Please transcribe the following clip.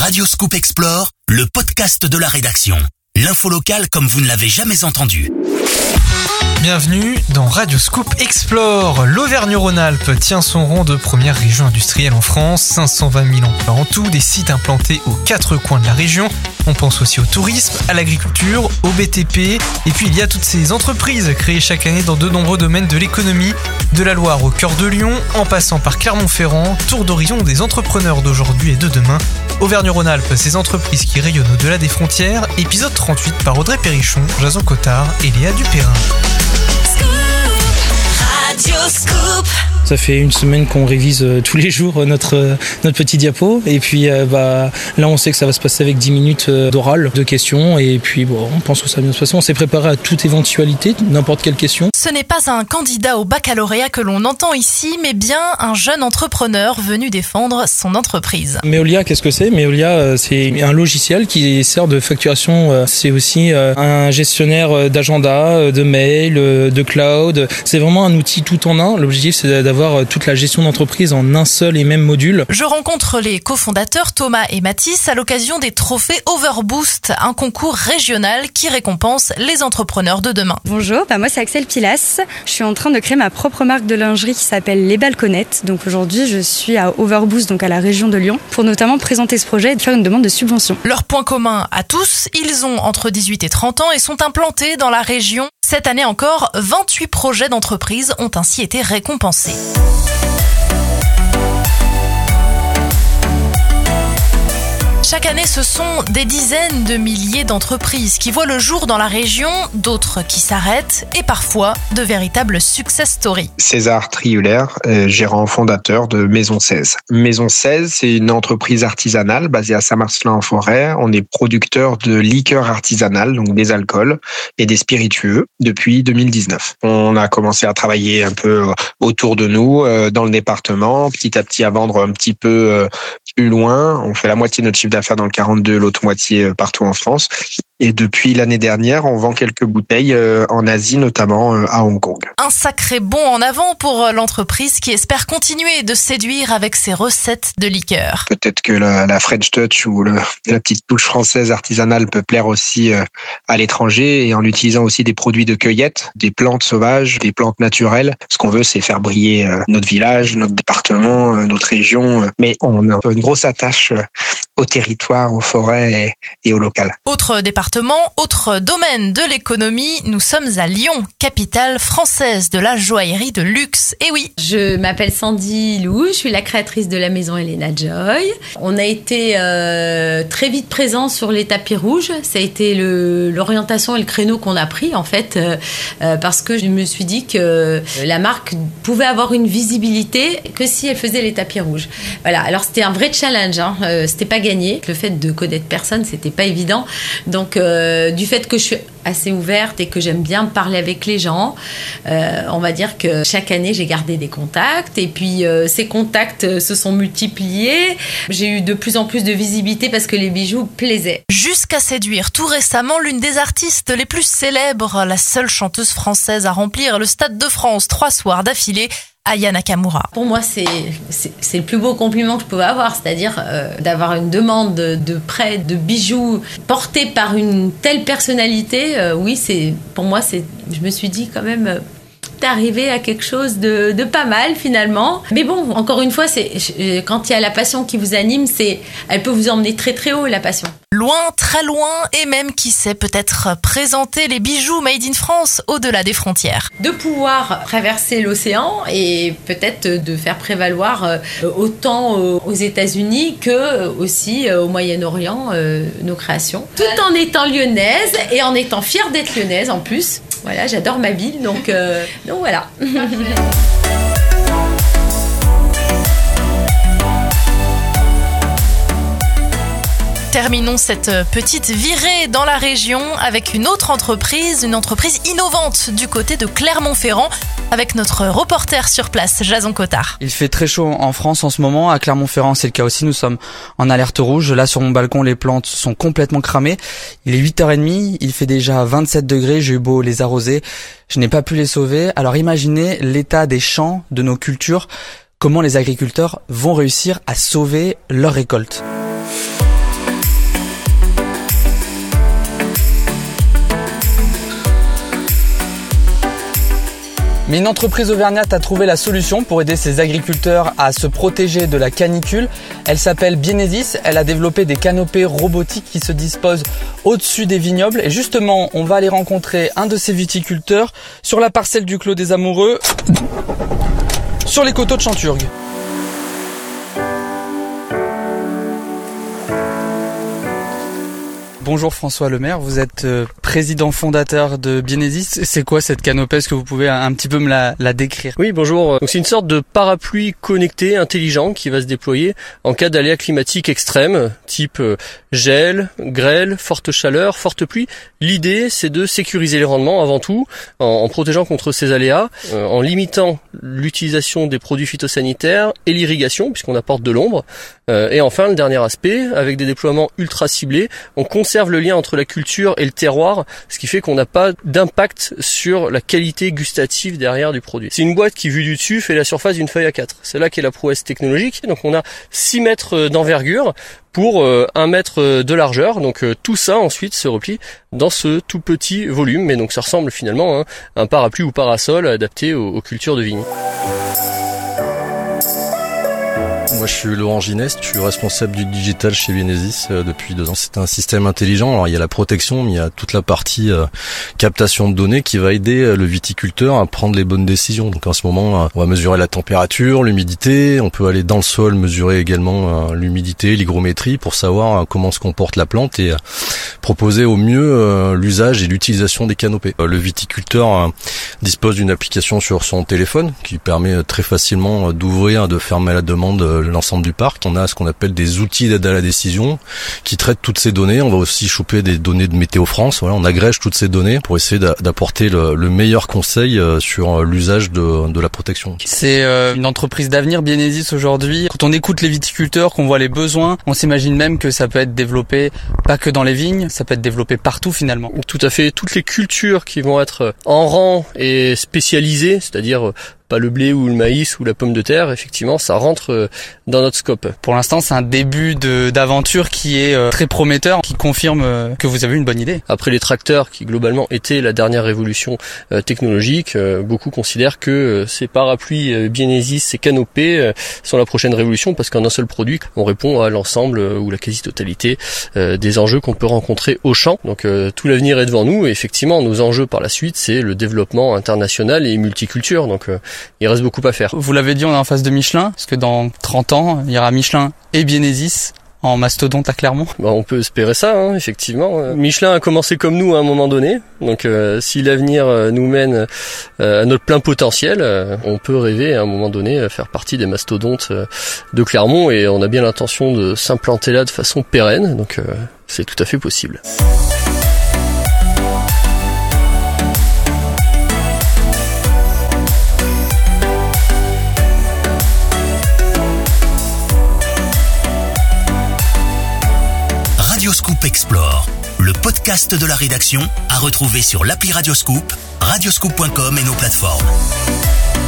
Radio Scoop Explore, le podcast de la rédaction. L'info locale comme vous ne l'avez jamais entendu. Bienvenue dans Radio Scoop Explore. L'Auvergne-Rhône-Alpes tient son rang de première région industrielle en France. 520 000 emplois en tout, des sites implantés aux 4 coins de la région. On pense aussi au tourisme, à l'agriculture, au BTP. Et puis il y a toutes ces entreprises créées chaque année dans de nombreux domaines de l'économie. De la Loire au cœur de Lyon, en passant par Clermont-Ferrand, tour d'horizon des entrepreneurs d'aujourd'hui et de demain. Auvergne-Rhône-Alpes, ces entreprises qui rayonnent au-delà des frontières. Épisode 38 par Audrey Perrichon, Jason Cottard et Léa Dupérin. Ça fait une semaine qu'on révise tous les jours notre petit diapo et puis là on sait que ça va se passer avec 10 minutes d'oral, de questions et puis bon, on pense que ça va bien se passer. On s'est préparé à toute éventualité, n'importe quelle question. Ce n'est pas un candidat au baccalauréat que l'on entend ici, mais bien un jeune entrepreneur venu défendre son entreprise. Meolia, qu'est-ce que c'est ? Meolia, c'est un logiciel qui sert de facturation. C'est aussi un gestionnaire d'agenda, de mail, de cloud. C'est vraiment un outil tout en un. L'objectif, c'est d'avoir toute la gestion d'entreprise en un seul et même module. Je rencontre les cofondateurs Thomas et Mathis à l'occasion des trophées Overboost, un concours régional qui récompense les entrepreneurs de demain. Bonjour, moi c'est Axel Pilas. Je suis en train de créer ma propre marque de lingerie qui s'appelle Les Balconnettes. Donc aujourd'hui, je suis à Overboost, donc à la région de Lyon, pour notamment présenter ce projet et faire une demande de subvention. Leur point commun à tous, ils ont entre 18 et 30 ans et sont implantés dans la région. Cette année encore, 28 projets d'entreprise ont ainsi été récompensés. Chaque année, ce sont des dizaines de milliers d'entreprises qui voient le jour dans la région, d'autres qui s'arrêtent et parfois de véritables success stories. César Triuler, gérant fondateur de Maison 16. Maison 16, c'est une entreprise artisanale basée à Saint-Marcellin-en-Forêt. On est producteur de liqueurs artisanales, donc des alcools et des spiritueux depuis 2019. On a commencé à travailler un peu autour de nous, dans le département, petit à petit à vendre un petit peu plus loin. On fait la moitié de notre chiffre d'affaires dans le 42, l'autre moitié partout en France. Et depuis l'année dernière, on vend quelques bouteilles en Asie, notamment à Hong Kong. Un sacré bond en avant pour l'entreprise qui espère continuer de séduire avec ses recettes de liqueurs. Peut-être que la French Touch ou la petite touche française artisanale peut plaire aussi à l'étranger et en utilisant aussi des produits de cueillette, des plantes sauvages, des plantes naturelles. Ce qu'on veut, c'est faire briller notre village, notre département, notre région. Mais on a une grosse attache au territoire, aux forêts et au local. Autre département, autre domaine de l'économie, nous sommes à Lyon, capitale française de la joaillerie de luxe. Et oui. Je m'appelle Sandy Lou, je suis la créatrice de la maison Elena Joy. On a été très vite présents sur les tapis rouges. Ça a été l'orientation et le créneau qu'on a pris en fait, parce que je me suis dit que la marque pouvait avoir une visibilité que si elle faisait les tapis rouges. Voilà. Alors c'était un vrai challenge, c'était pas gagné. Le fait de connaître personne, c'était pas évident. Donc du fait que je suis assez ouverte et que j'aime bien parler avec les gens, on va dire que chaque année j'ai gardé des contacts et puis ces contacts se sont multipliés. J'ai eu de plus en plus de visibilité parce que les bijoux plaisaient. Jusqu'à séduire tout récemment l'une des artistes les plus célèbres, la seule chanteuse française à remplir le Stade de France 3 soirs d'affilée, Aya Nakamura. Pour moi, c'est le plus beau compliment que je pouvais avoir, c'est-à-dire d'avoir une demande de prêt de bijoux portés par une telle personnalité. Oui, pour moi, je me suis dit quand même, t'es arrivé à quelque chose de pas mal finalement. Mais bon, encore une fois, quand il y a la passion qui vous anime, elle peut vous emmener très très haut, la passion. Loin, très loin, et même, qui sait, peut-être présenter les bijoux made in France au-delà des frontières. De pouvoir traverser l'océan et peut-être de faire prévaloir autant aux États-Unis que aussi au Moyen-Orient nos créations. Tout en étant lyonnaise et en étant fière d'être lyonnaise en plus. Voilà, j'adore ma ville, donc voilà. Terminons cette petite virée dans la région avec une autre entreprise, une entreprise innovante du côté de Clermont-Ferrand, avec notre reporter sur place, Jason Cottard. Il fait très chaud en France en ce moment, à Clermont-Ferrand c'est le cas aussi, nous sommes en alerte rouge. Là sur mon balcon, les plantes sont complètement cramées. Il est 8h30, il fait déjà 27 degrés, j'ai eu beau les arroser, je n'ai pas pu les sauver. Alors imaginez l'état des champs, de nos cultures, comment les agriculteurs vont réussir à sauver leur récolte. Mais une entreprise auvergnate a trouvé la solution pour aider ses agriculteurs à se protéger de la canicule. Elle s'appelle Bienezis. Elle a développé des canopées robotiques qui se disposent au-dessus des vignobles. Et justement, on va aller rencontrer un de ces viticulteurs sur la parcelle du Clos des Amoureux, sur les coteaux de Chanturgue. Bonjour François Lemaire, vous êtes président fondateur de Bienezis. C'est quoi cette canopée? Est-ce que vous pouvez un petit peu me la décrire? Oui, bonjour. Donc c'est une sorte de parapluie connecté intelligent qui va se déployer en cas d'aléas climatiques extrêmes, type gel, grêle, forte chaleur, forte pluie. L'idée, c'est de sécuriser les rendements avant tout, en protégeant contre ces aléas, en limitant l'utilisation des produits phytosanitaires et l'irrigation, puisqu'on apporte de l'ombre. Et enfin, le dernier aspect, avec des déploiements ultra ciblés, on conserve le lien entre la culture et le terroir, ce qui fait qu'on n'a pas d'impact sur la qualité gustative derrière du produit. C'est une boîte qui, vue du dessus, fait la surface d'une feuille A4. C'est là qu'est la prouesse technologique. Donc on a 6 mètres d'envergure pour 1 mètre de largeur. Donc tout ça ensuite se replie dans ce tout petit volume. Mais donc ça ressemble finalement à un parapluie ou parasol adapté aux cultures de vigne. Moi je suis Laurent Gineste, je suis responsable du digital chez Bienezis depuis 2 ans. C'est un système intelligent, alors il y a la protection, mais il y a toute la partie captation de données qui va aider le viticulteur à prendre les bonnes décisions. Donc en ce moment, on va mesurer la température, l'humidité, on peut aller dans le sol mesurer également l'humidité, l'hygrométrie pour savoir comment se comporte la plante et proposer au mieux l'usage et l'utilisation des canopées. Le viticulteur dispose d'une application sur son téléphone qui permet très facilement d'ouvrir, de fermer la demande l'ensemble du parc. On a ce qu'on appelle des outils d'aide à la décision qui traitent toutes ces données. On va aussi choper des données de Météo France. Voilà, on agrège toutes ces données pour essayer d'apporter le meilleur conseil sur l'usage de la protection. C'est une entreprise d'avenir, Bienezis, aujourd'hui. Quand on écoute les viticulteurs, qu'on voit les besoins, on s'imagine même que ça peut être développé pas que dans les vignes, ça peut être développé partout finalement. Tout à fait. Toutes les cultures qui vont être en rang et spécialisées, c'est-à-dire pas le blé ou le maïs ou la pomme de terre, effectivement, ça rentre dans notre scope. Pour l'instant, c'est un début d'aventure qui est très prometteur, qui confirme que vous avez une bonne idée. Après les tracteurs, qui globalement étaient la dernière révolution technologique, beaucoup considèrent que ces parapluies Bienezis, ces canopées sont la prochaine révolution parce qu'en un seul produit, on répond à l'ensemble ou la quasi-totalité des enjeux qu'on peut rencontrer au champ. Donc tout l'avenir est devant nous et effectivement, nos enjeux par la suite, c'est le développement international et multiculture. Donc il reste beaucoup à faire. Vous l'avez dit, on est en face de Michelin, parce que dans 30 ans, il y aura Michelin et Bienezis en mastodonte à Clermont. On peut espérer ça, effectivement. Michelin a commencé comme nous à un moment donné, donc si l'avenir nous mène à notre plein potentiel, on peut rêver à un moment donné faire partie des mastodontes de Clermont et on a bien l'intention de s'implanter là de façon pérenne, donc c'est tout à fait possible. Radioscoop Explore, le podcast de la rédaction à retrouver sur l'appli Radioscoop, radioscoop.com et nos plateformes.